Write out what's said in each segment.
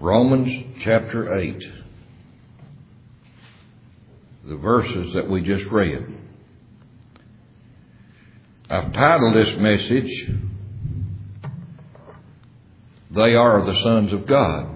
Romans chapter 8. The verses that we just read. I've titled this message, They Are the Sons of God.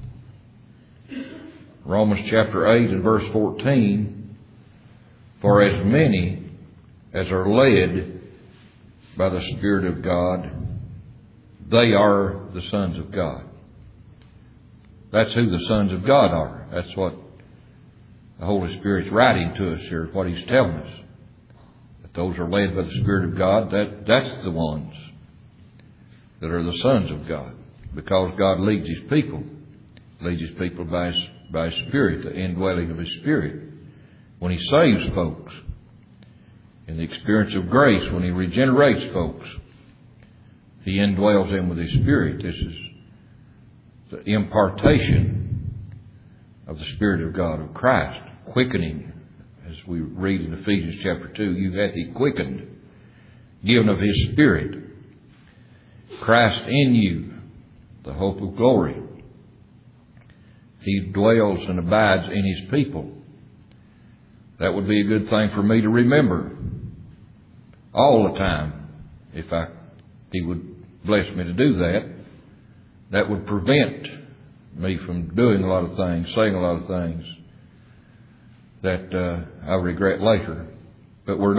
Romans chapter 8 and verse 14, For as many as are led by the Spirit of God, they are the sons of God. That's who the sons of God are. That's what the Holy Spirit's writing to us here, what He's telling us. That those are led by the Spirit of God, that's the ones that are the sons of God. Because God leads His people by His Spirit, the indwelling of His Spirit. When He saves folks, in the experience of grace, when He regenerates folks, He indwells them with His Spirit. This is the impartation of the Spirit of God, of Christ, quickening. As we read in Ephesians chapter 2, you hath He quickened, given of His Spirit. Christ in you, the hope of glory. He dwells and abides in His people. That would be a good thing for me to remember all the time. If He would bless me to do that, that would prevent me from doing a lot of things, saying a lot of things that I regret later. But we're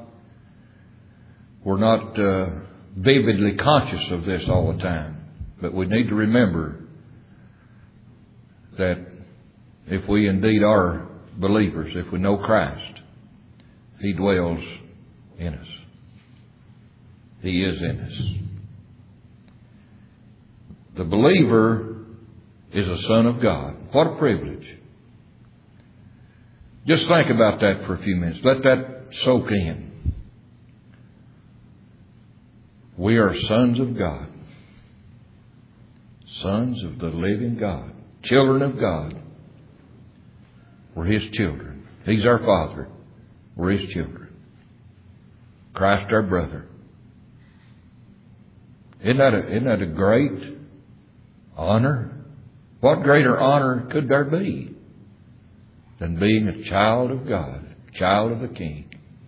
not vividly conscious of this all the time. But we need to remember that if we indeed are believers, if we know Christ, He dwells in us. He is in us. The believer is a son of God. What a privilege. Just think about that for a few minutes. Let that soak in. We are sons of God. Sons of the living God. Children of God. We're His children. He's our Father. We're His children. Christ our brother. Isn't that a great honor? What greater honor could there be than being a child of God, a child of the King?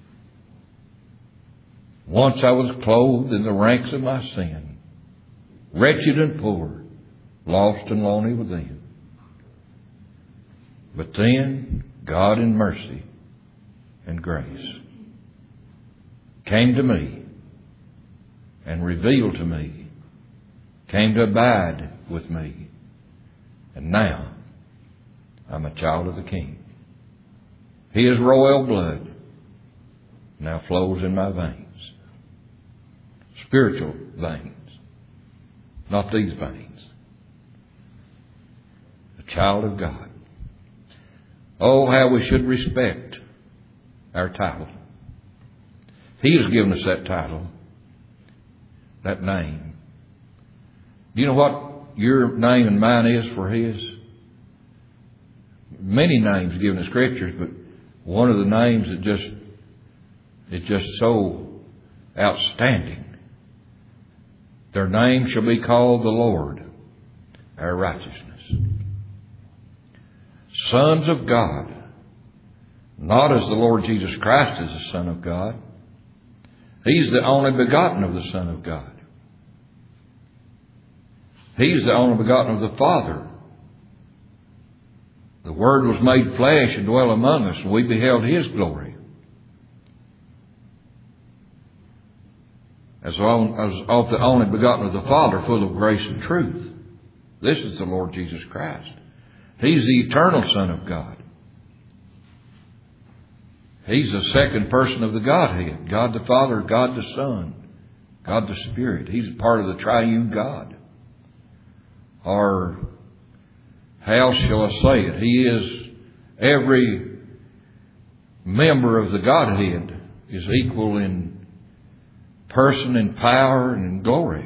Once I was clothed in the ranks of my sin, wretched and poor, lost and lonely within. But then God in mercy and grace came to me and revealed to me, came to abide with me. And now I'm a child of the King. His royal blood now flows in my veins. Spiritual veins, not these veins. A child of God. Oh, how we should respect our title. He has given us that title, that name. Do you know what your name and mine is for His? Many names given in Scriptures, but one of the names that is just so outstanding. Their name shall be called the Lord, our righteousness. Sons of God, not as the Lord Jesus Christ is the Son of God. He's the only begotten of the Son of God. He's the only begotten of the Father. The Word was made flesh and dwelt among us, and we beheld His glory. As of the only begotten of the Father, full of grace and truth. This is the Lord Jesus Christ. He's the eternal Son of God. He's the second person of the Godhead. God the Father, God the Son, God the Spirit. He's a part of the triune God. Or how shall I say it? He is every member of the Godhead is equal in person and power and in glory.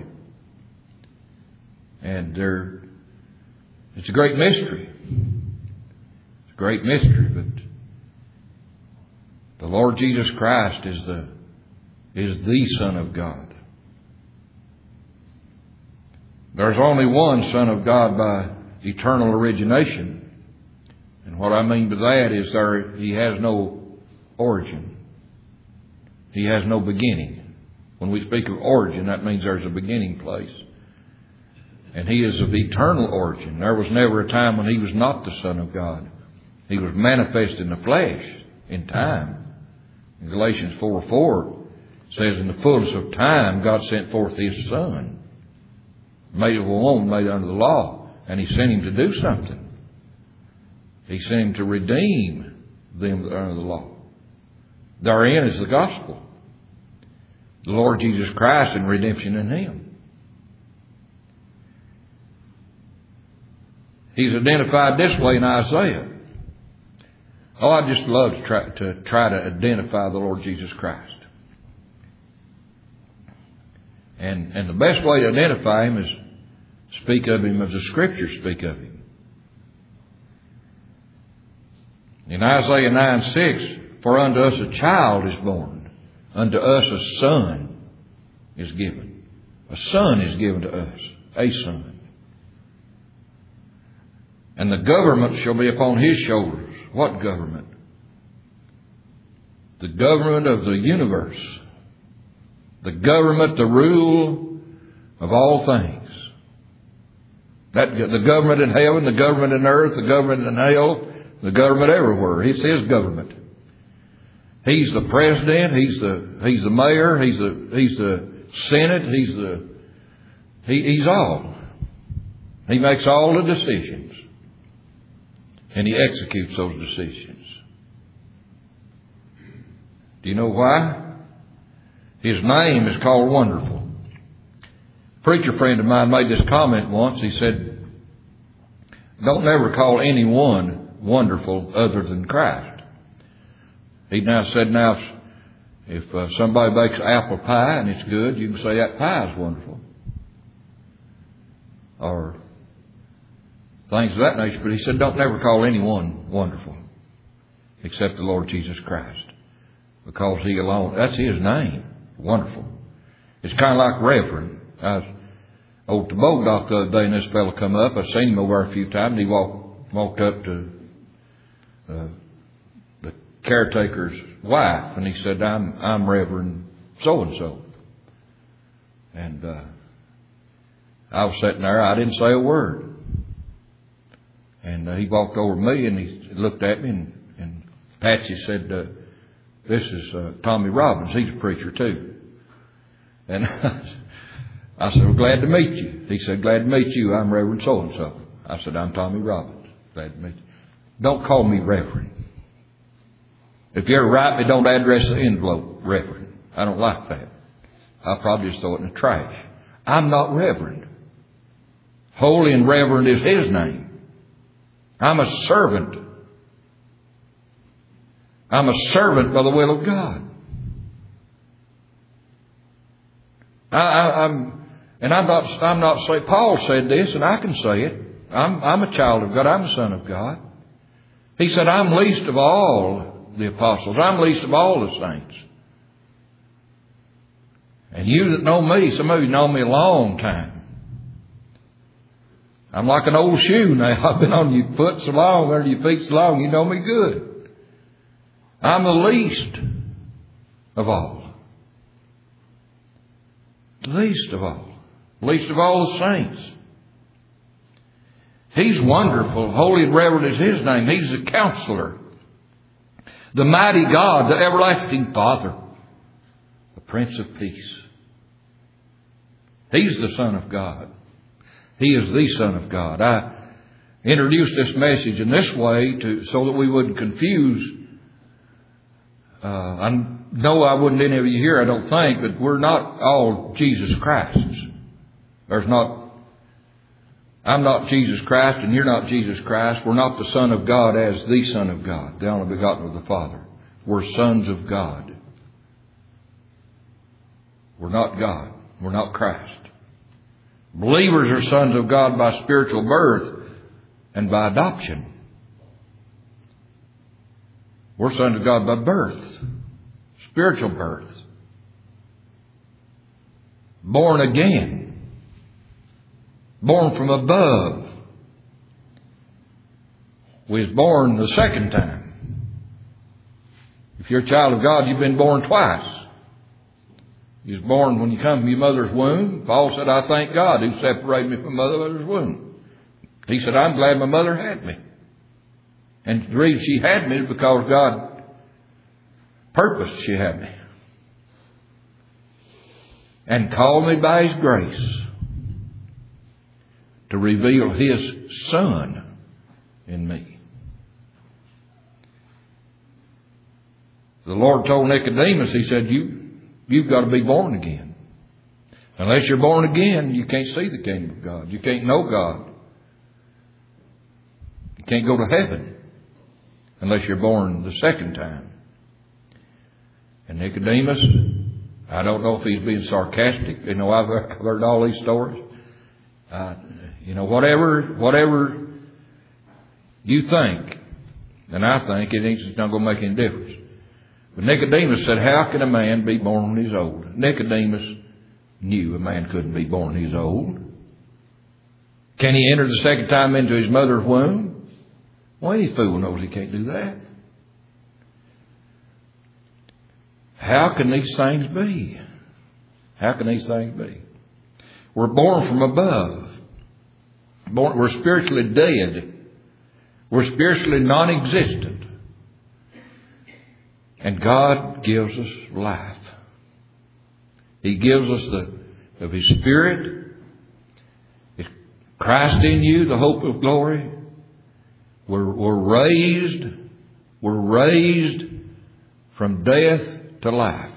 And it's a great mystery. It's a great mystery, but the Lord Jesus Christ is the Son of God. There's only one Son of God by eternal origination. And what I mean by that is He has no origin. He has no beginning. When we speak of origin, that means there's a beginning place. And He is of eternal origin. There was never a time when He was not the Son of God. He was manifest in the flesh, in time. In Galatians 4:4 says, in the fullness of time, God sent forth His Son, made of a woman, made under the law, and He sent Him to do something. He sent Him to redeem them that are under the law. Therein is the gospel. The Lord Jesus Christ and redemption in Him. He's identified this way in Isaiah. Oh, I just love to try to identify the Lord Jesus Christ. And the best way to identify Him is speak of Him as the Scriptures speak of Him. In Isaiah 9:6, for unto us a child is born, unto us a son is given. A son is given to us, a son. And the government shall be upon His shoulders. What government? The government of the universe. The government, the rule of all things. The government in heaven, the government in earth, the government in hell, the government everywhere. It's His government. He's the president. He's the mayor. He's the senate. He's all. He makes all the decisions, and He executes those decisions. Do you know why? His name is called Wonderful. A preacher friend of mine made this comment once. He said, don't never call anyone wonderful other than Christ. He now said, if somebody bakes apple pie and it's good, you can say that pie is wonderful. Or things of that nature. But he said, don't never call anyone wonderful except the Lord Jesus Christ. Because He alone, that's His name. Wonderful. It's kind of like Reverend. I was over at the boat dock the other day and this fellow come up. I seen him over there a few times. And he walked up to the caretaker's wife and he said, I'm Reverend so-and-so. And I was sitting there. I didn't say a word. And he walked over to me and he looked at me and Patsy said, this is Tommy Robbins. He's a preacher too. And I said, well, glad to meet you. He said, glad to meet you. I'm Reverend so-and-so. I said, I'm Tommy Robbins. Glad to meet you. Don't call me Reverend. If you ever write me, don't address the envelope Reverend. I don't like that. I'll probably just throw it in the trash. I'm not Reverend. Holy and Reverend is His name. I'm a servant. I'm a servant by the will of God. I'm not saying, Paul said this and I can say it. I'm a child of God. I'm a son of God. He said, I'm least of all the apostles. I'm least of all the saints. And you that know me, some of you know me a long time. I'm like an old shoe now. I've been on your foot so long, under your feet so long, you know me good. I'm the least of all. Least of all. Least of all the saints. He's wonderful. Holy and reverend is His name. He's the Counselor. The mighty God, the everlasting Father. The Prince of Peace. He's the Son of God. He is the Son of God. I introduced this message in this way so that we wouldn't confuse. I know I wouldn't any of you here, I don't think, but we're not all Jesus Christs. I'm not Jesus Christ and you're not Jesus Christ. We're not the Son of God as the Son of God, the only begotten of the Father. We're sons of God. We're not God. We're not Christ. Believers are sons of God by spiritual birth and by adoption. We're sons of God by birth, spiritual birth. Born again. Born from above. was born the second time. If you're a child of God, you've been born twice. You was born when you come from your mother's womb. Paul said, I thank God who separated me from my mother's womb. He said, I'm glad my mother had me. And the reason she had me is because God purposed she had me. And called me by His grace to reveal His Son in me. The Lord told Nicodemus, He said, you've got to be born again. Unless you're born again, you can't see the kingdom of God. You can't know God. You can't go to heaven unless you're born the second time. And Nicodemus, I don't know if he's being sarcastic. You know, I've heard all these stories. Whatever you think, and I think it's not going to make any difference. But Nicodemus said, how can a man be born when he's old? Nicodemus knew a man couldn't be born when he's old. Can he enter the second time into his mother's womb? Well, any fool knows he can't do that. How can these things be? How can these things be? We're born from above. We're spiritually dead. We're spiritually non-existent. And God gives us life. He gives us of His Spirit. It's Christ in you, the hope of glory. We're raised from death to life.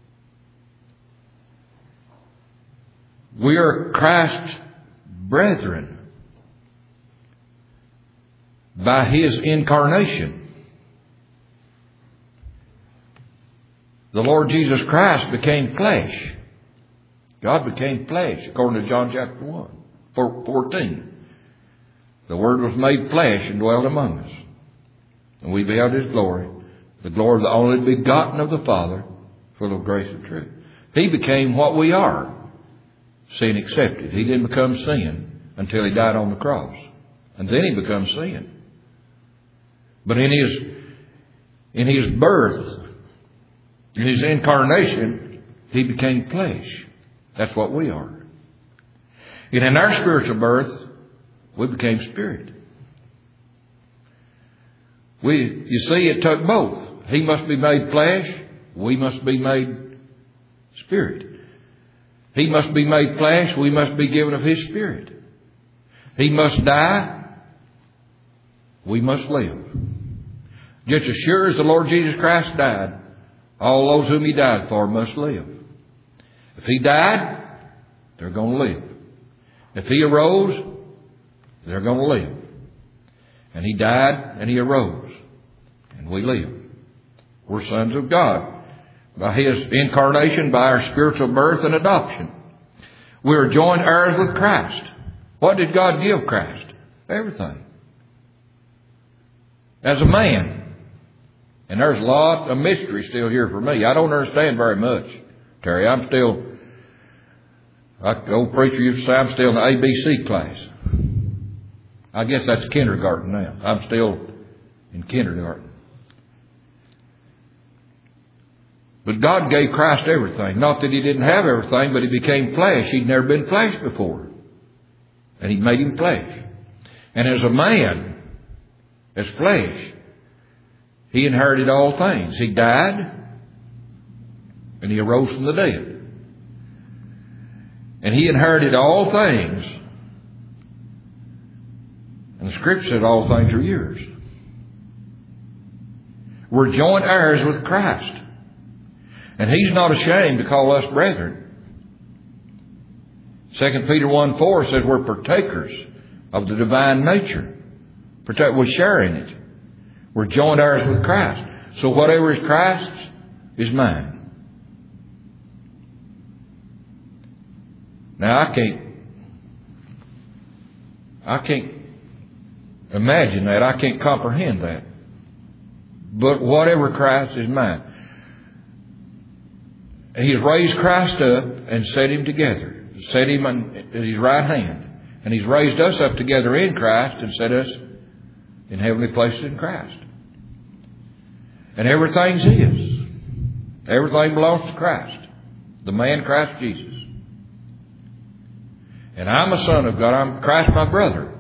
We are Christ's brethren by His incarnation. The Lord Jesus Christ became flesh. God became flesh, according to John chapter 14. The Word was made flesh and dwelt among us. And we beheld His glory, the glory of the only begotten of the Father, full of grace and truth. He became what we are, sin accepted. He didn't become sin until He died on the cross. And then He becomes sin. But in His birth, in His incarnation, He became flesh. That's what we are. And in our spiritual birth, we became spirit. You see, it took both. He must be made flesh. We must be made spirit. He must be made flesh. We must be given of His Spirit. He must die. We must live. Just as sure as the Lord Jesus Christ died, all those whom He died for must live. If He died, they're going to live. If He arose, they're going to live. And He died and He arose. And we live. We're sons of God. By His incarnation, by our spiritual birth and adoption. We are joined heirs with Christ. What did God give Christ? Everything. As a man. And there's a lot of mystery still here for me. I don't understand very much, Terry. I'm still, like the old preacher used to say, I'm still in the ABC class. I guess that's kindergarten now. I'm still in kindergarten. But God gave Christ everything. Not that He didn't have everything, but He became flesh. He'd never been flesh before. And He made Him flesh. And as a man, as flesh, He inherited all things. He died, and He arose from the dead. And He inherited all things. And the Scripture said all things are yours. We're joint heirs with Christ. And He's not ashamed to call us brethren. 2 Peter 1:4 says we're partakers of the divine nature. We're sharing it. We're joint heirs with Christ. So whatever is Christ's is mine. Now I can't imagine that. I can't comprehend that. But whatever Christ is mine. He has raised Christ up and set Him together. Set Him at His right hand. And He's raised us up together in Christ and set us in heavenly places in Christ. And everything's His. Everything belongs to Christ, the man Christ Jesus. And I'm a son of God. I'm Christ my brother.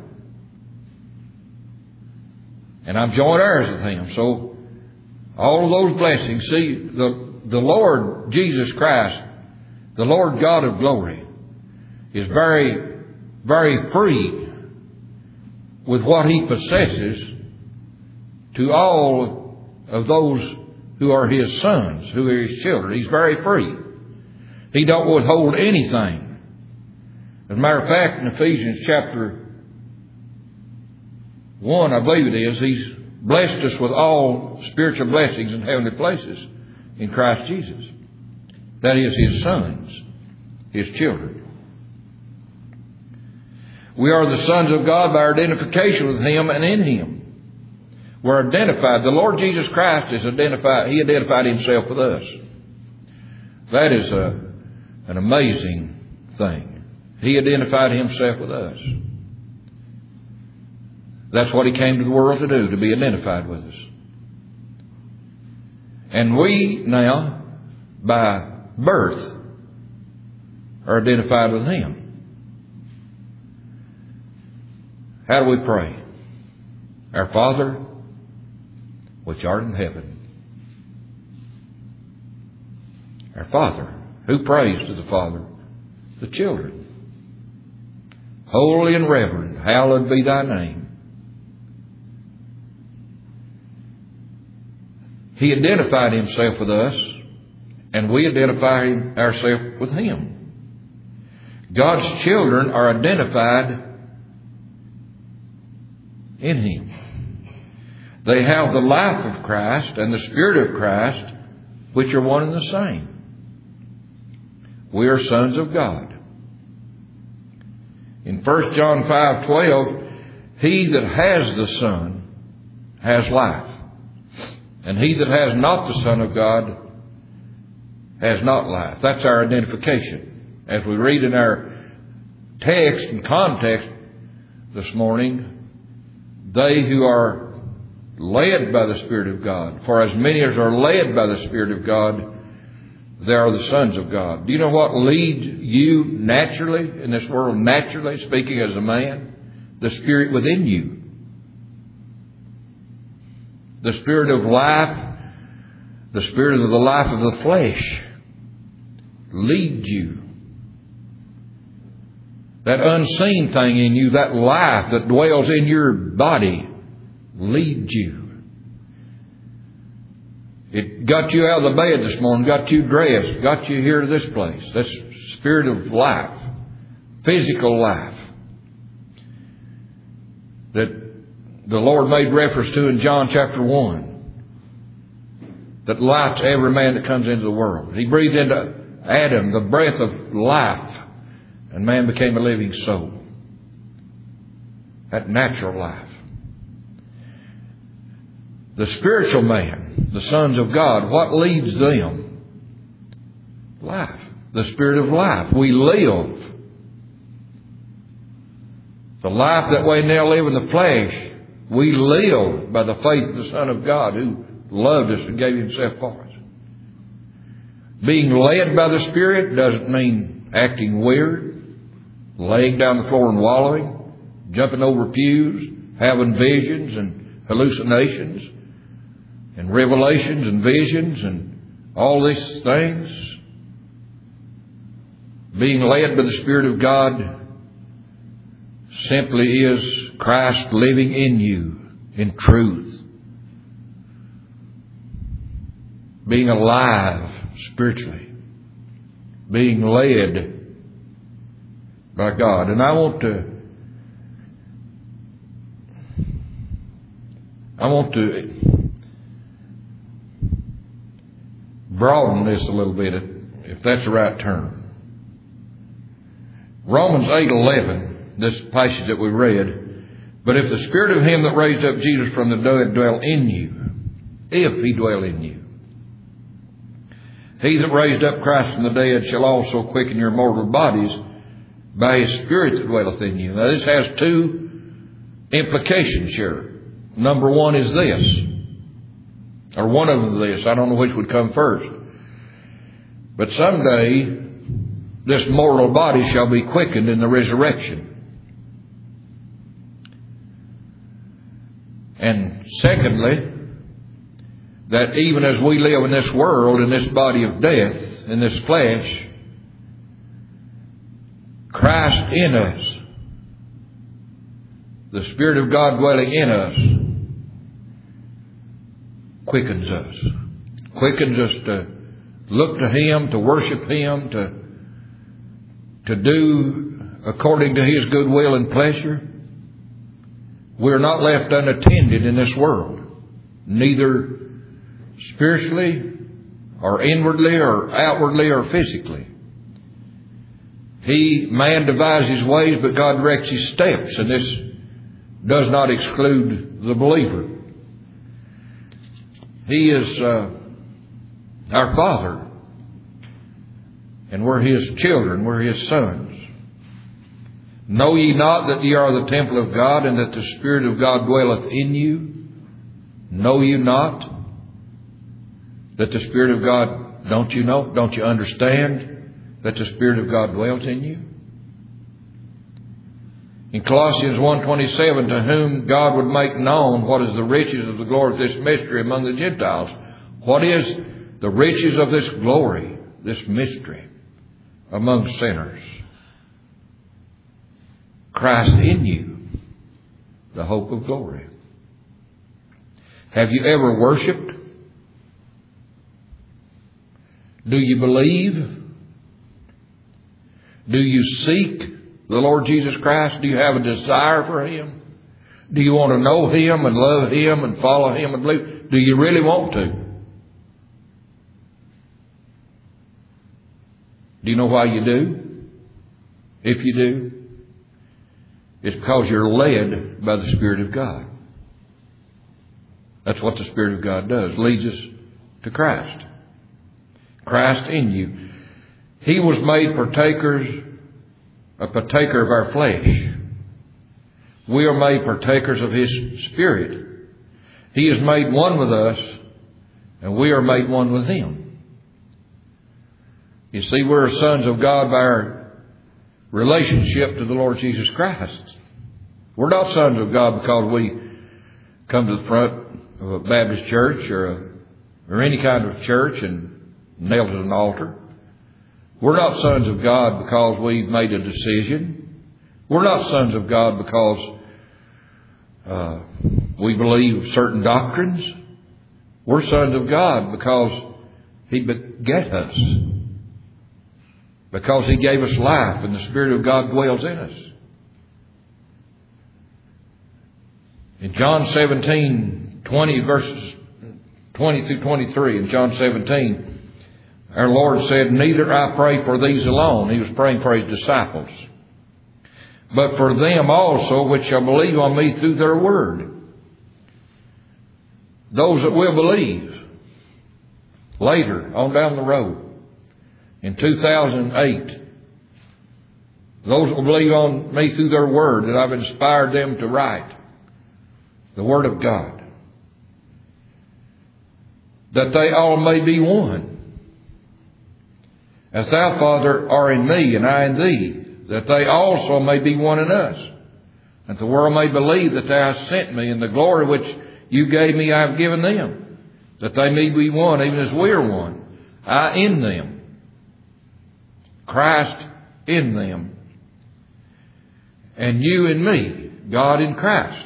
And I'm joint heirs with Him. So all of those blessings, see, the Lord Jesus Christ, the Lord God of glory, is very, very free with what He possesses to all of those who are His sons, who are His children. He's very free. He don't withhold anything. As a matter of fact, in Ephesians chapter 1, I believe it is, He's blessed us with all spiritual blessings in heavenly places in Christ Jesus. That is His sons, His children. We are the sons of God by our identification with Him and in Him. We're identified. The Lord Jesus Christ is identified. He identified Himself with us. That is an amazing thing. He identified Himself with us. That's what He came to the world to do, to be identified with us. And we now, by birth, are identified with Him. How do we pray? Our Father, which art in heaven. Our Father. Who prays to the Father? The children. Holy and reverend, hallowed be Thy name. He identified Himself with us, and we identify ourselves with Him. God's children are identified in Him. They have the life of Christ and the Spirit of Christ, which are one and the same. We are sons of God. In 1 John 5:12, he that has the Son has life. And he that has not the Son of God has not life. That's our identification. As we read in our text and context this morning, they who are led by the Spirit of God, for as many as are led by the Spirit of God, they are the sons of God. Do you know what leads you naturally in this world, naturally, speaking as a man? The Spirit within you. The Spirit of life, the Spirit of the life of the flesh leads you. That unseen thing in you, that life that dwells in your body, leads you. It got you out of the bed this morning, got you dressed, got you here to this place. That's Spirit of life, physical life, that the Lord made reference to in John chapter 1, that lights every man that comes into the world. He breathed into Adam the breath of life, and man became a living soul. That natural life. The spiritual man, the sons of God, what leads them? Life. The Spirit of life. We live. The life that we now live in the flesh, we live by the faith of the Son of God who loved us and gave Himself for us. Being led by the Spirit doesn't mean acting weird, laying down the floor and wallowing, jumping over pews, having visions and hallucinations and revelations and visions and all these things. Being led by the Spirit of God simply is Christ living in you in truth. Being alive spiritually. Being led by God. And I want to broaden this a little bit, if that's the right term. Romans 8:11, this passage that we read, but if the Spirit of Him that raised up Jesus from the dead dwell in you, if He dwell in you, He that raised up Christ from the dead shall also quicken your mortal bodies by His Spirit that dwelleth in you. Now this has two implications here. number one is this, or one of them is this. I don't know which would come first. But someday, this mortal body shall be quickened in the resurrection. And secondly, that even as we live in this world, in this body of death, in this flesh, Christ in us, the Spirit of God dwelling in us, quickens us. Quickens us to look to Him, to worship Him, to do according to His good will and pleasure. We're not left unattended in this world, neither spiritually or inwardly or outwardly or physically. Man devises his ways, but God directs his steps, and this does not exclude the believer. He is our Father, and we're His children, we're His sons. Know ye not that ye are the temple of God, and that the Spirit of God dwelleth in you? Know you not that the Spirit of God, don't you know, don't you understand that the Spirit of God dwells in you? In Colossians 1:27, to whom God would make known what is the riches of the glory of this mystery among the Gentiles. What is the riches of this glory, this mystery among sinners? Christ in you, the hope of glory. Have you ever worshipped? Do you believe? Do you seek the Lord Jesus Christ? Do you have a desire for Him? Do you want to know Him and love Him and follow Him and believe? Do you really want to? Do you know why you do? If you do, it's because you're led by the Spirit of God. That's what the Spirit of God does. Leads us to Christ. Christ in you. He was made a partaker of our flesh. We are made partakers of His Spirit. He is made one with us, and we are made one with Him. You see, we're sons of God by our relationship to the Lord Jesus Christ. We're not sons of God because we come to the front of a Baptist church or any kind of church and nail to an altar. We're not sons of God because we've made a decision. We're not sons of God because we believe certain doctrines. We're sons of God because He begat us. Because He gave us life and the Spirit of God dwells in us. In John 17:20, verses 20 through 23, in John 17, our Lord said, neither I pray for these alone. He was praying for His disciples. But for them also which shall believe on me through their word. Those that will believe later on down the road. In 2008, those that will believe on me through their word that I've inspired them to write, the Word of God, that they all may be one. As Thou, Father, art in me, and I in Thee, that they also may be one in us, that the world may believe that Thou hast sent me, and the glory which You gave me I have given them, that they may be one, even as we are one, I in them, Christ in them, and You in me, God in Christ,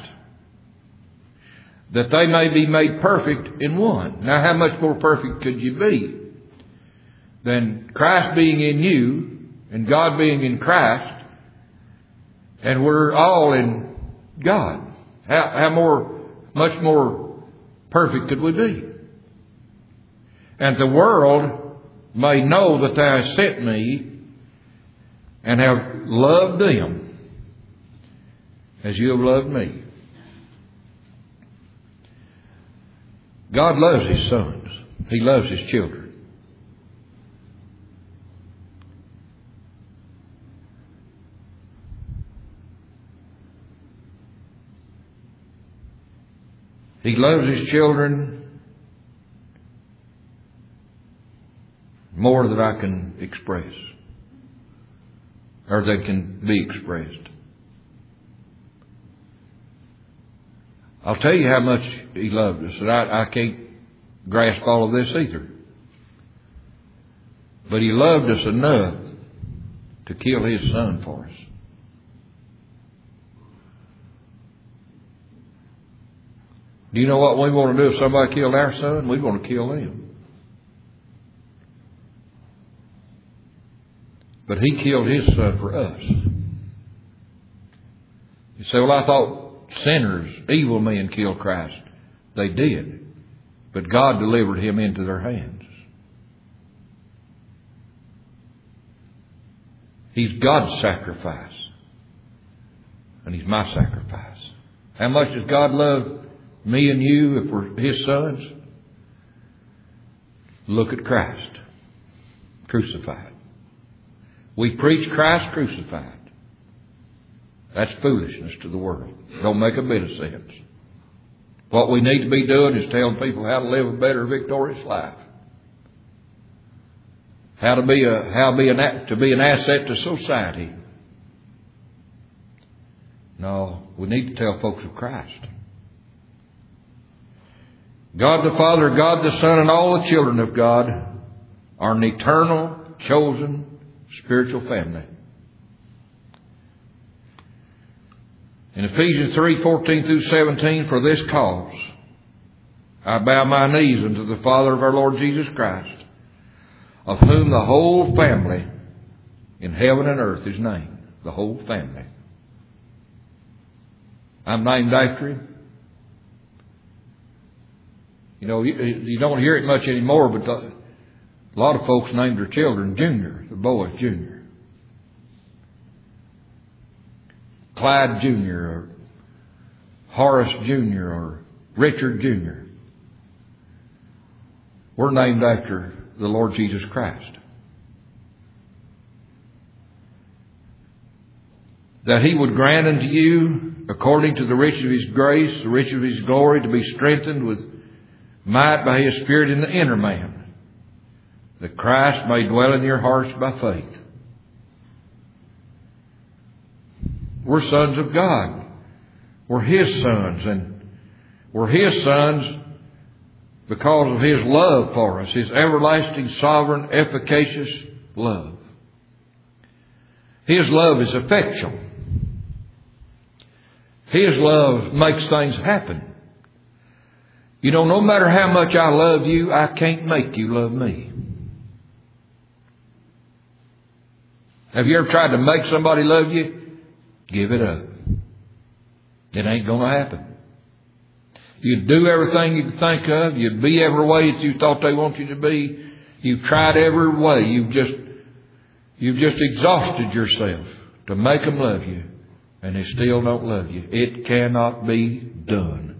that they may be made perfect in one. Now, how much more perfect could you be than Christ being in you and God being in Christ, and we're all in God? Much more perfect could we be? And the world may know that Thou hast sent me and have loved them as You have loved me. God loves His sons. He loves His children. He loves His children more than I can express, or that can be expressed. I'll tell you how much He loved us, and I can't grasp all of this either. But He loved us enough to kill His Son for us. Do you know what we want to do if somebody killed our son? We want to kill them. But He killed His Son for us. You say, well, I thought sinners, evil men killed Christ. They did. But God delivered Him into their hands. He's God's sacrifice. And He's my sacrifice. How much does God love me and you if we're His sons? Look at Christ crucified. We preach Christ crucified. That's foolishness to the world. Don't make a bit of sense. What we need to be doing is telling people how to live a better, victorious life. How to be an asset to society. No, we need to tell folks of Christ. God the Father, God the Son, and all the children of God are an eternal, chosen, spiritual family. In Ephesians 3:14 through 17, for this cause I bow my knees unto the Father of our Lord Jesus Christ, of whom the whole family in heaven and earth is named. The whole family. I'm named after Him. You know, you don't hear it much anymore, but a lot of folks named their children Junior, the boys Junior. Clyde Jr. or Horace Jr. or Richard Jr. We're named after the Lord Jesus Christ. That He would grant unto you, according to the riches of His grace, the riches of His glory, to be strengthened with might by His Spirit in the inner man, that Christ may dwell in your hearts by faith. We're sons of God. We're His sons, and we're His sons because of His love for us, His everlasting, sovereign, efficacious love. His love is effectual. His love makes things happen. You know, no matter how much I love you, I can't make you love me. Have you ever tried to make somebody love you? Give it up. It ain't going to happen. You'd do everything you could think of. You'd be every way that you thought they want you to be. You've tried every way. You've just exhausted yourself to make them love you, and they still don't love you. It cannot be done.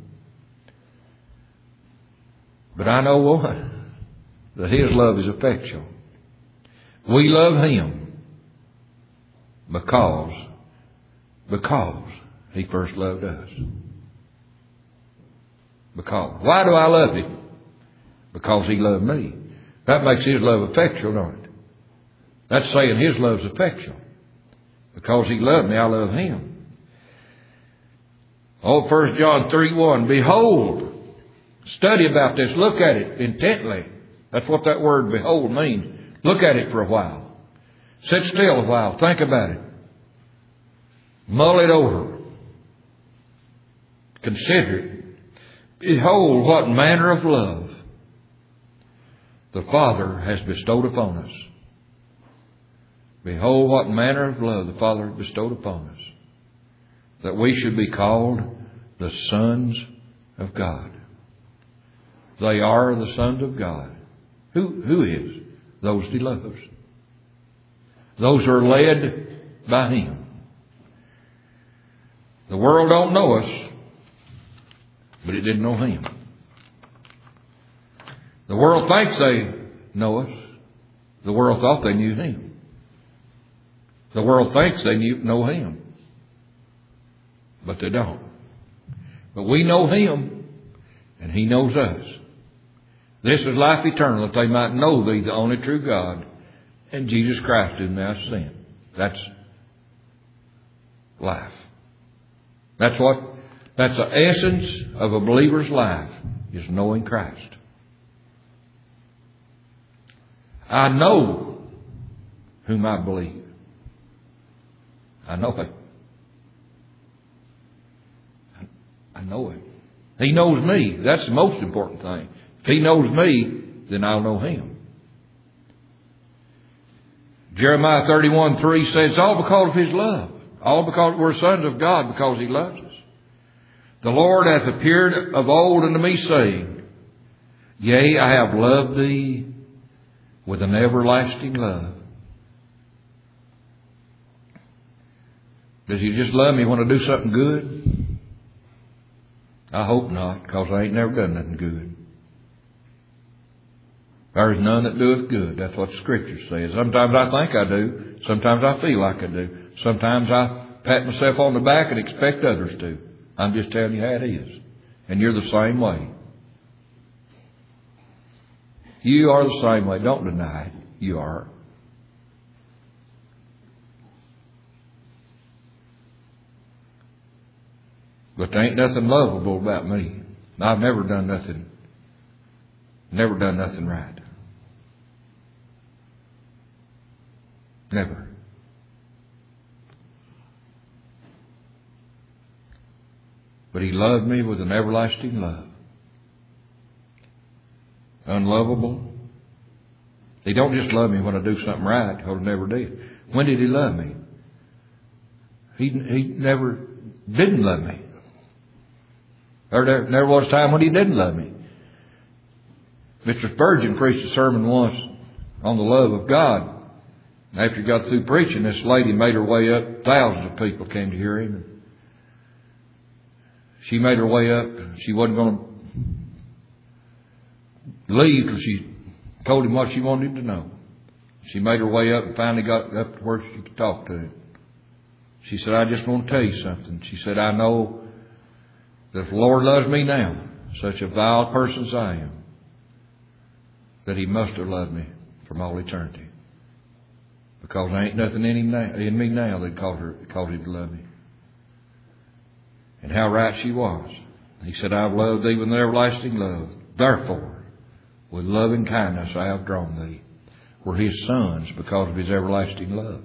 But I know one, that His love is effectual. We love Him because He first loved us. Because. Why do I love Him? Because He loved me. That makes His love effectual, don't it? That's saying His love's effectual. Because He loved me, I love Him. Oh, 1 John 3:1. Behold. Study about this. Look at it intently. That's what that word behold means. Look at it for a while. Sit still a while. Think about it. Mull it over. Consider it. Behold what manner of love the Father has bestowed upon us. Behold what manner of love the Father has bestowed upon us, that we should be called the sons of God. They are the sons of God. Who is? Those He loves. Those are led by Him. The world don't know us, but it didn't know Him. The world thinks they know us. The world thought they knew Him. The world thinks they know Him, but they don't. But we know Him, And He knows us. This is life eternal, that they might know Thee, the only true God, and Jesus Christ whom Thou hast sent. That's life. That's the essence of a believer's life, is knowing Christ. I know whom I believe. I know Him. I know Him. He knows me. That's the most important thing. If He knows me, then I'll know Him. Jeremiah 31:3 says, all because of His love. All because we're sons of God, because He loves us. The Lord hath appeared of old unto me, saying, yea, I have loved thee with an everlasting love. Does He just love me when I do something good? I hope not, because I ain't never done nothing good. There is none that doeth good. That's what the Scripture says. Sometimes I think I do. Sometimes I feel like I do. Sometimes I pat myself on the back and expect others to. I'm just telling you how it is. And you're the same way. You are the same way. Don't deny it. You are. But there ain't nothing lovable about me. I've never done nothing right. Never. But He loved me with an everlasting love. Unlovable. He don't just love me when I do something right, because He never did. When did He love me? He never didn't love me. There never was a time when He didn't love me. Mr. Spurgeon preached a sermon once on the love of God. After he got through preaching, this lady made her way up. Thousands of people came to hear him. She made her way up. She wasn't going to leave because she told him what she wanted him to know. She made her way up and finally got up to where she could talk to him. She said, I just want to tell you something. She said, I know that if the Lord loves me now, such a vile person as I am, that He must have loved me from all eternity. Because there ain't nothing in me now that caused Him to love me. And how right she was. He said, I've loved thee with an everlasting love. Therefore, with loving kindness I have drawn thee. We're His sons because of His everlasting love.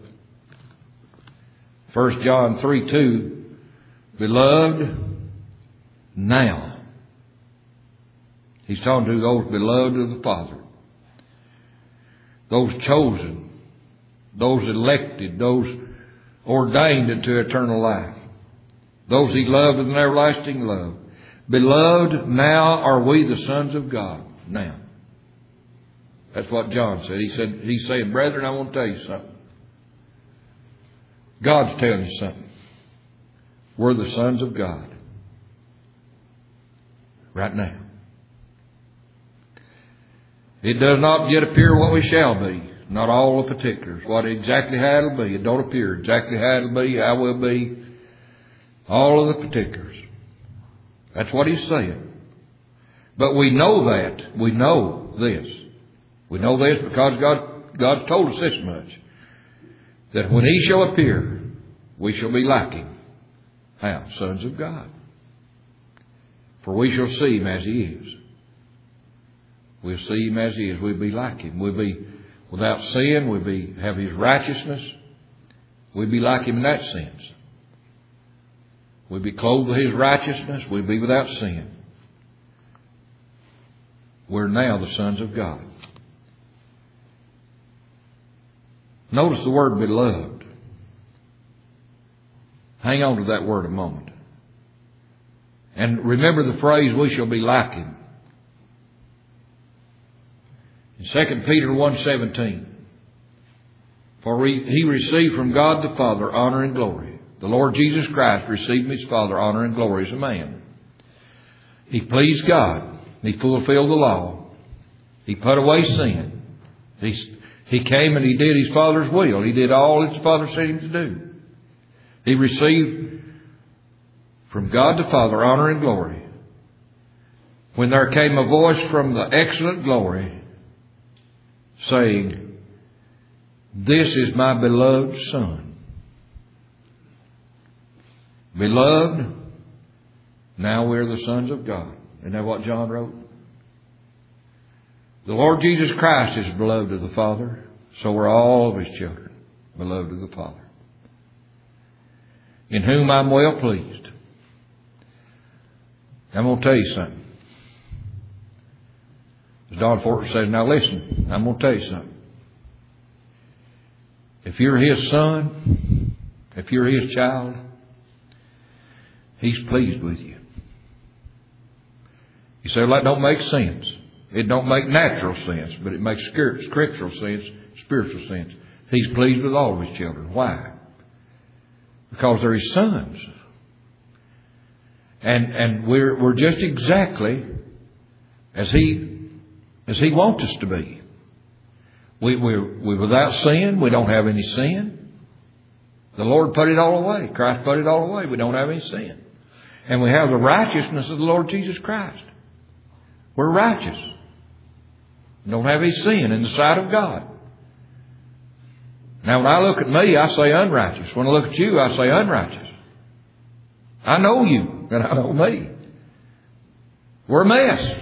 1 John 3:2, Beloved, now. He's talking to those beloved of the Father. Those chosen, those elected, those ordained into eternal life. Those He loved with an everlasting love. Beloved, now are we the sons of God. Now. That's what John said. He's saying, brethren, I want to tell you something. God's telling you something. We're the sons of God. Right now. It does not yet appear what we shall be. Not all the particulars. What exactly how it'll be. It don't appear exactly how it'll be, how we'll be. All of the particulars. That's what He's saying. But we know that. We know this. We know this because God's told us this much. That when He shall appear, we shall be like Him. How? Sons of God. For we shall see Him as He is. We'll see Him as He is. We'll be like Him. We'll be without sin. We'll have His righteousness. We'll be like Him in that sense. We'll be clothed with His righteousness. We'll be without sin. We're now the sons of God. Notice the word beloved. Hang on to that word a moment. And remember the phrase, we shall be like Him. In 2 Peter 1:17, for He received from God the Father honor and glory. The Lord Jesus Christ received from His Father honor and glory as a man. He pleased God. He fulfilled the law. He put away sin. He came and He did His Father's will. He did all His Father sent Him to do. He received from God the Father honor and glory when there came a voice from the excellent glory saying, "This is my beloved Son. Beloved, now we're the sons of God." Isn't that what John wrote? The Lord Jesus Christ is beloved of the Father. So are all of His children beloved of the Father, in whom I'm well pleased. I'm going to tell you something. As Don Fortner says, now listen, I'm going to tell you something. If you're His son, if you're His child, He's pleased with you. You say, well, that don't make sense. It don't make natural sense, but it makes scriptural sense, spiritual sense. He's pleased with all of His children. Why? Because they're His sons. And we're just exactly as He wants us to be. We're without sin. We don't have any sin. The Lord put it all away. Christ put it all away. We don't have any sin. And we have the righteousness of the Lord Jesus Christ. We're righteous. We don't have any sin in the sight of God. Now, when I look at me, I say unrighteous. When I look at you, I say unrighteous. I know you, and I know me. We're a mess.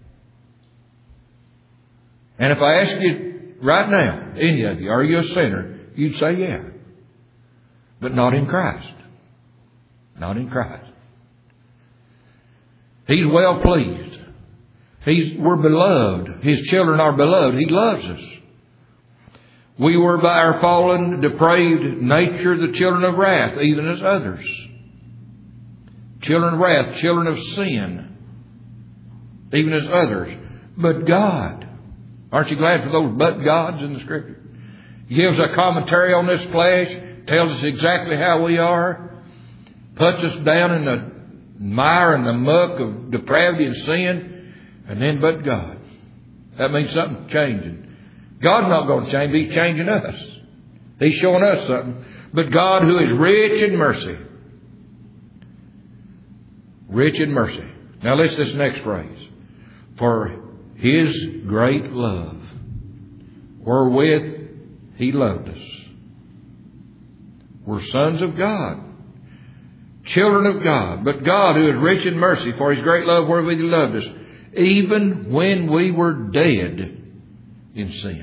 And if I ask you right now, any of you, are you a sinner? You'd say, yeah. But not in Christ. Not in Christ. He's well pleased. We're beloved. His children are beloved. He loves us. We were by our fallen, depraved nature the children of wrath, even as others. Children of wrath, children of sin, even as others. But God, aren't you glad for those but gods in the Scripture? He gives a commentary on this flesh, tells us exactly how we are, puts us down in the mire and the muck of depravity and sin, and then but God. That means something changing. God's not going to change. He's changing us. He's showing us something. But God, who is rich in mercy. Rich in mercy. Now listen to this next phrase. For His great love, wherewith He loved us. We're sons of God. Children of God. But God, who is rich in mercy, for His great love wherewith He loved us, even when we were dead in sins.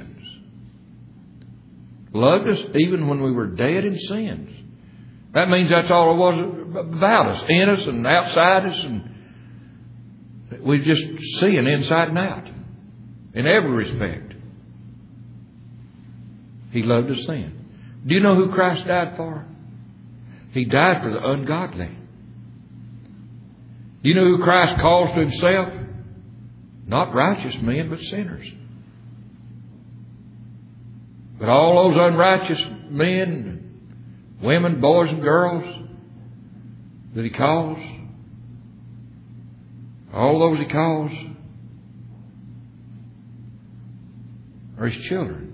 Loved us even when we were dead in sins. That means that's all it was about us. In us and outside us. And we just sin inside and out. In every respect. He loved us then. Do you know who Christ died for? He died for the ungodly. Do you know who Christ calls to Himself? Not righteous men, but sinners. But all those unrighteous men, women, boys and girls that He calls, all those He calls are His children.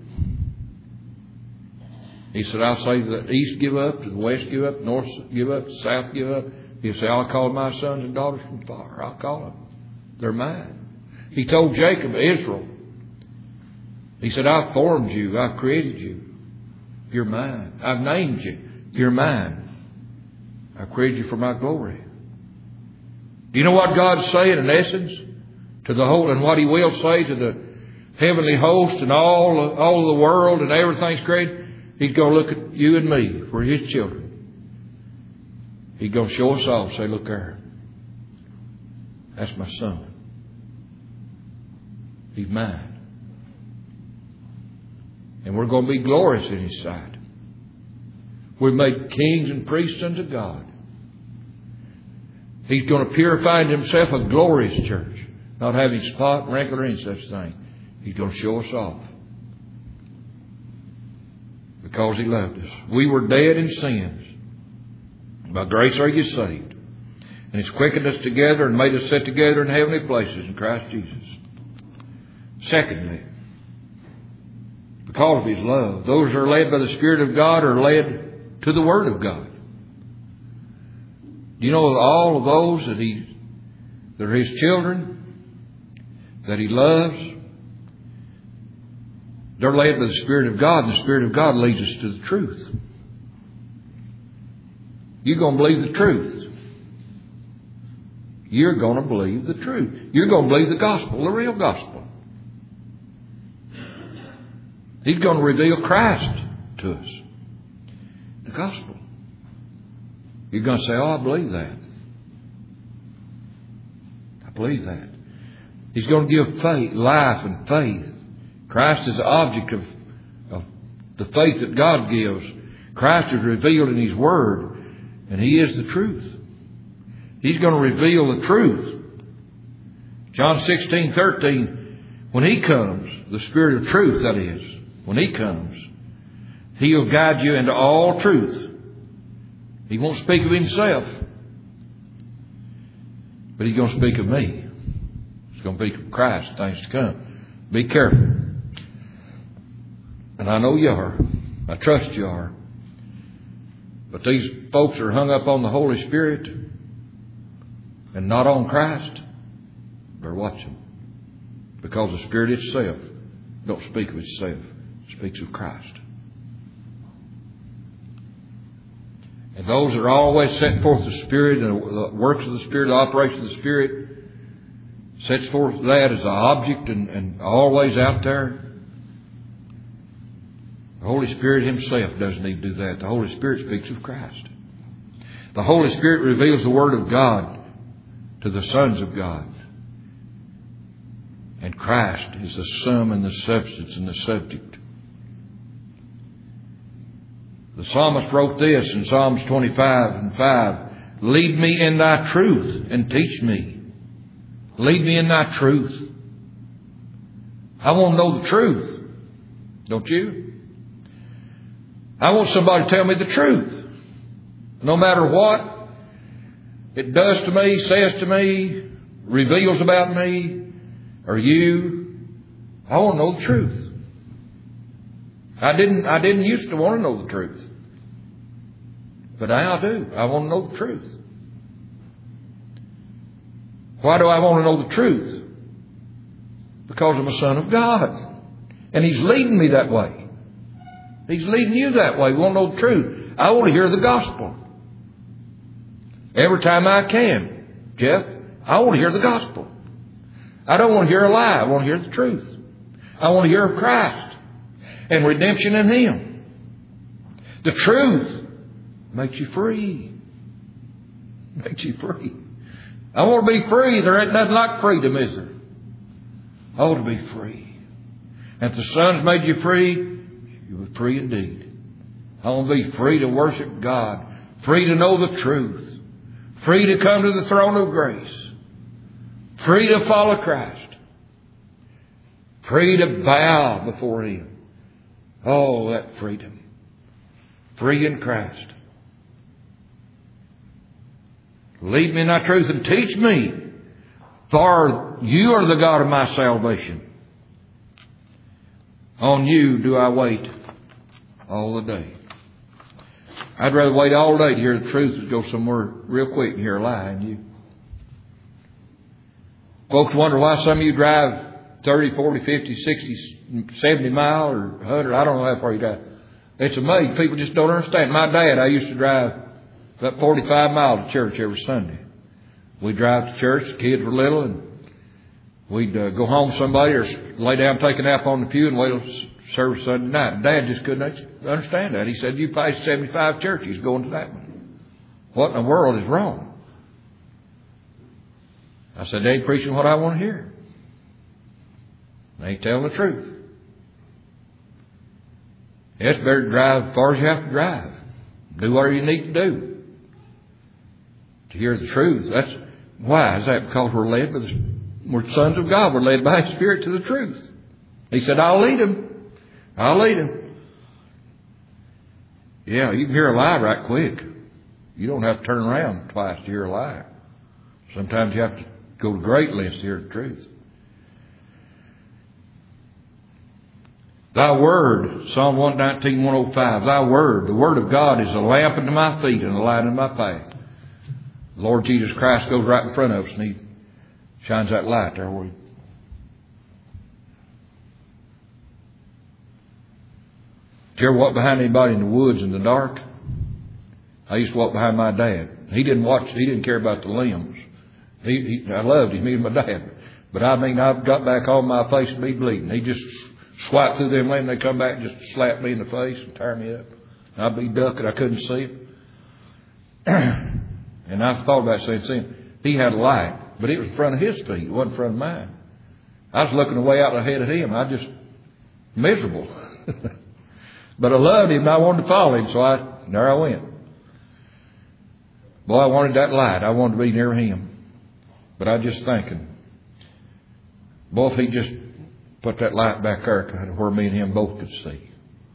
He said, I'll say to the east give up, to the west give up, north give up, south give up. He'll say, I'll call my sons and daughters from far. I'll call them. They're mine. He told Jacob, Israel, He said, I've formed you. I've created you. You're mine. I've named you. You're mine. I've created you for my glory. Do you know what God's saying in essence to the whole, and what He will say to the heavenly host and all of the world and everything's created? He's going to look at you and me. We're His children. He's going to show us all. Say, look there. That's my son. He's mine. And we're going to be glorious in His sight. We're made kings and priests unto God. He's going to purify in Himself a glorious church, not having spot, wrinkle, or any such thing. He's going to show us off. Because He loved us. We were dead in sins. By grace are you saved. And He's quickened us together and made us sit together in heavenly places in Christ Jesus. Secondly, because of His love, those who are led by the Spirit of God are led to the Word of God. Do you know all of those that are His children? that He loves, they're led by the Spirit of God, and the Spirit of God leads us to the truth. You're going to believe the truth. You're going to believe the truth. You're going to believe the gospel, the real gospel. He's going to reveal Christ to us. The gospel. You're going to say, oh, I believe that. I believe that. He's going to give faith, life and faith. Christ is the object of the faith that God gives. Christ is revealed in His Word, and He is the truth. He's going to reveal the truth. John 16:13, when He comes, the Spirit of truth, that is, when He comes, He'll guide you into all truth. He won't speak of Himself, but He's going to speak of me. He's going to speak of Christ, things to come. Be careful. And I know you are. I trust you are. But these folks are hung up on the Holy Spirit and not on Christ. Better watch them. Because the Spirit itself don't speak of itself. It speaks of Christ. And those that are always setting forth the Spirit and the works of the Spirit, the operation of the Spirit, sets forth that as the object and always out there. The Holy Spirit Himself doesn't need to do that. The Holy Spirit speaks of Christ. The Holy Spirit reveals the Word of God to the sons of God. And Christ is the sum and the substance and the subject. The psalmist wrote this in Psalms 25:5. Lead me in Thy truth and teach me. Lead me in Thy truth. I want to know the truth. Don't you? I want somebody to tell me the truth. No matter what it does to me, says to me, reveals about me, or you. I want to know the truth. I didn't used to want to know the truth. But now I do. I want to know the truth. Why do I want to know the truth? Because I'm a son of God. And He's leading me that way. He's leading you that way. We want to know the truth. I want to hear the gospel. Every time I can, Jeff, I want to hear the gospel. I don't want to hear a lie. I want to hear the truth. I want to hear of Christ and redemption in Him. The truth makes you free. Makes you free. I want to be free. There ain't nothing like freedom, is there? I want to be free. And if the Son's made you free, you are free indeed. I want to be free to worship God. Free to know the truth. Free to come to the throne of grace. Free to follow Christ. Free to bow before Him. Oh, that freedom. Free in Christ. Lead me in Thy truth and teach me. For You are the God of my salvation. On You do I wait all the day. I'd rather wait all day to hear the truth than go somewhere real quick and hear a lie in you. Folks wonder why some of you drive 30, 40, 50, 60, 70 miles or 100. I don't know how far you drive. It's amazing. People just don't understand. My dad, I used to drive about 45 miles to church every Sunday. We'd drive to church. The kids were little, and we'd go home with somebody or lay down, take a nap on the pew, and wait till service Sunday night. Dad just couldn't understand that. He said, "You passed 75 churches going to that one. What in the world is wrong?" I said, "They ain't preaching what I want to hear. They ain't telling the truth. It's better to drive as far as you have to drive. Do whatever you need to do to hear the truth." That's why. Is that because we're sons of God. We're led by His Spirit to the truth. He said, "I'll lead them. I'll lead them." Yeah, you can hear a lie right quick. You don't have to turn around twice to hear a lie. Sometimes you have to go to great lengths to hear the truth. Thy word, Psalm 119, 105, Thy word, the word of God is a lamp unto my feet and a light unto my path. The Lord Jesus Christ goes right in front of us and He shines that light there. you ever walk behind anybody in the woods in the dark? I used to walk behind my dad. He didn't care about the limbs. I loved him, he was my dad. But I mean, I've got back home, my face would be bleeding. He just swiped through them limbs, they come back and just slap me in the face and tear me up. I'd be ducking, I couldn't see him. And I thought about saying to him, he had a light, but it was in front of his feet, it wasn't in front of mine. I was looking way out ahead of him. I just miserable. But I loved him and I wanted to follow him, so there I went. Boy, I wanted that light. I wanted to be near him. But I was just thinking, boy, if he just put that light back there where me and him both could see.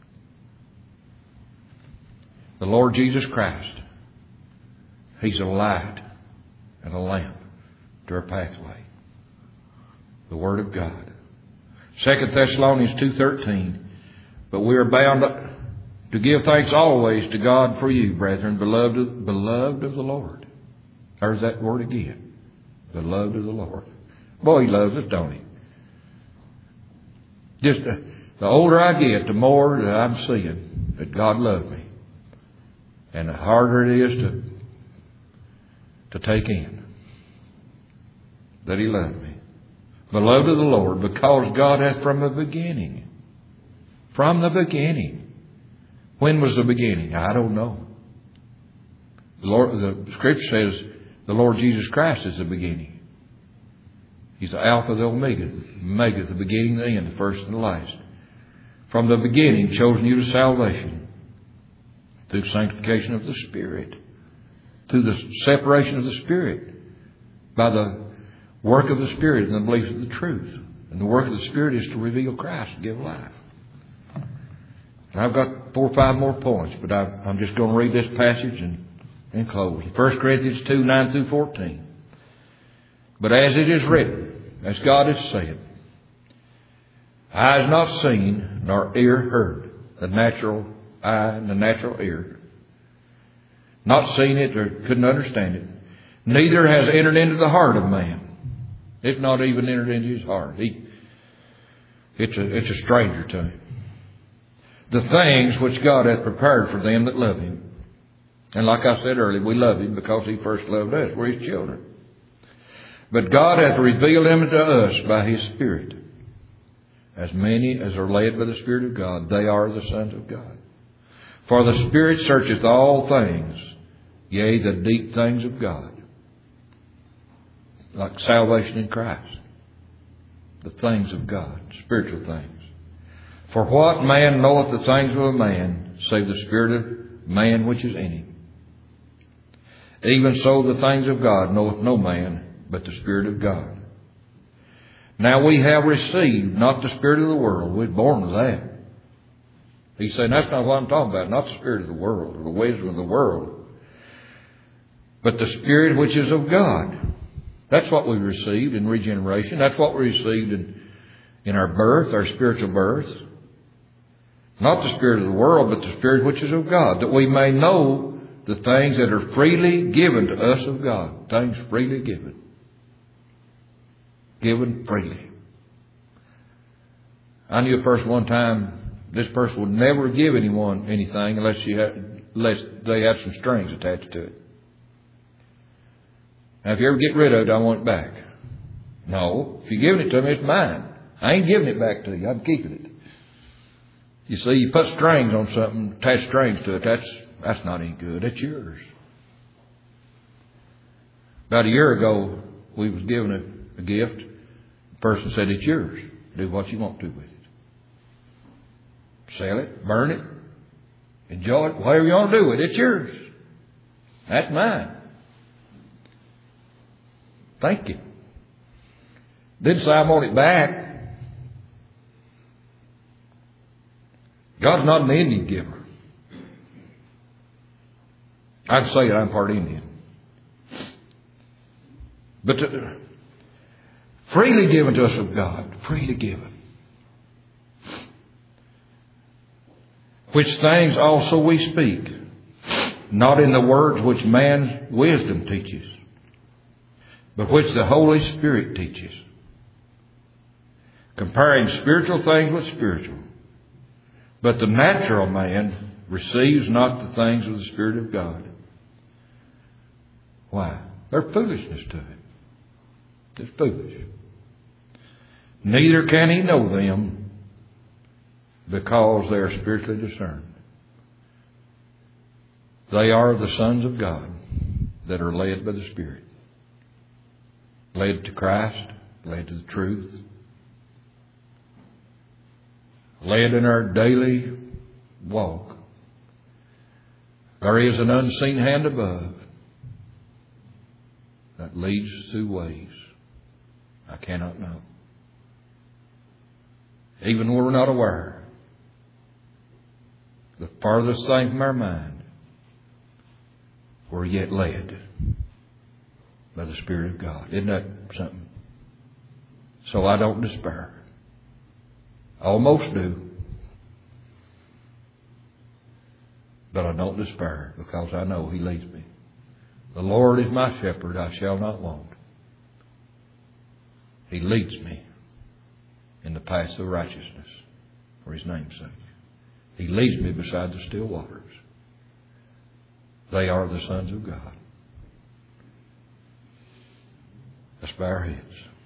The Lord Jesus Christ, He's a light and a lamp to our pathway. The Word of God. 2 Thessalonians 2:13. But we are bound to give thanks always to God for you, brethren, beloved of the Lord. There's that word again. Beloved of the Lord. Boy, He loves us, don't He? Just the older I get, the more that I'm seeing that God loves me. And the harder it is to take in that He loved me. Beloved of the Lord, because God hath from the beginning. When was the beginning? I don't know. The Scripture says the Lord Jesus Christ is the beginning. He's the Alpha, the Omega, the beginning, the end, the first and the last. From the beginning, chosen you to salvation through sanctification of the Spirit, through the separation of the Spirit, by the work of the Spirit and the belief of the truth. And the work of the Spirit is to reveal Christ and give life. And I've got 4 or 5 more points, but I'm just going to read this passage and close. 1 Corinthians 2:9 through 14. But as it is written, as God has said, eye has not seen, nor ear heard, the natural eye and the natural ear. Not seen it or couldn't understand it. Neither has entered into the heart of man. It's not even entered into his heart. It's a stranger to him. The things which God hath prepared for them that love Him. And like I said earlier, we love Him because He first loved us. We're His children. But God hath revealed them to us by His Spirit. As many as are led by the Spirit of God, they are the sons of God. For the Spirit searcheth all things, yea, the deep things of God. Like salvation in Christ. The things of God, spiritual things. For what man knoweth the things of a man, save the spirit of man which is in him? Even so the things of God knoweth no man, but the Spirit of God. Now we have received not the spirit of the world. We're born with that. He's saying that's not what I'm talking about. Not the spirit of the world or the wisdom of the world. But the Spirit which is of God. That's what we received in regeneration. That's what we received in our birth, our spiritual birth. Not the spirit of the world, but the Spirit which is of God, that we may know the things that are freely given to us of God. Things freely given. Given freely. I knew a person one time, this person would never give anyone anything unless they had some strings attached to it. Now, if you ever get rid of it, I want it back. No, if you're giving it to me, it's mine. I ain't giving it back to you. I'm keeping it. You see, you put strings on something, attach strings to it, that's not any good. That's yours. About a year ago, we was given a gift. The person said, it's yours. Do what you want to with it. Sell it, burn it, enjoy it, whatever you want to do with it, it's yours. That's mine. Thank you. Didn't say I want it back. God's not an Indian giver. I'd say it, I'm part Indian. But freely given to us of God, freely given. Which things also we speak, not in the words which man's wisdom teaches, but which the Holy Spirit teaches, comparing spiritual things with spiritual. But the natural man receives not the things of the Spirit of God. Why? They're foolishness to him. It's foolish. Neither can he know them because they are spiritually discerned. They are the sons of God that are led by the Spirit. Led to Christ, led to the truth. Led in our daily walk. There is an unseen hand above that leads through ways I cannot know. Even when we're not aware, the farthest thing from our mind, we're yet led by the Spirit of God. Isn't that something? So I don't despair. I almost do. But I don't despair because I know He leads me. The Lord is my shepherd, I shall not want. He leads me in the paths of righteousness for His name's sake. He leads me beside the still waters. They are the sons of God. Let's bow our heads.